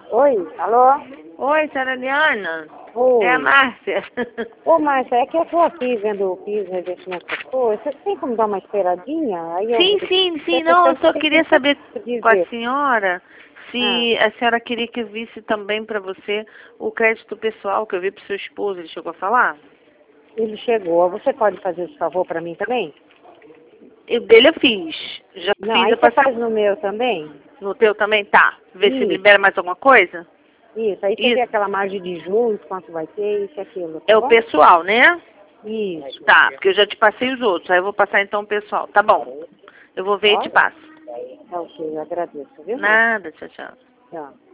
Oi, alô? Oi, senhora Liana. Oi. É a Márcia. Ô, Márcia, é que eu tô aqui vendo o piso, revestimento das coisas. Você tem como dar uma esperadinha? Aí eu... Sim. Não, eu só queria saber com a dizer. senhora se a senhora queria que eu visse também para você o crédito pessoal que eu vi para o seu esposo. Ele chegou a falar? Ele chegou. Você pode fazer esse favor pra mim também? Eu dele eu fiz. Já Não, fiz, aí eu você passei. faz no meu também? No teu também? Tá. Vê se Isso, libera mais alguma coisa? isso. Aí você vê Isso. aquela margem de juros, quanto vai ter, isso e aquilo, tá É o bom? pessoal, né? Isso. Tá, porque eu já te passei os outros. Aí eu vou passar então o pessoal. Tá bom. Eu vou ver e te Pode? passo. Tá ok, eu agradeço, viu, Márcia? Nada, tchau. Tchau.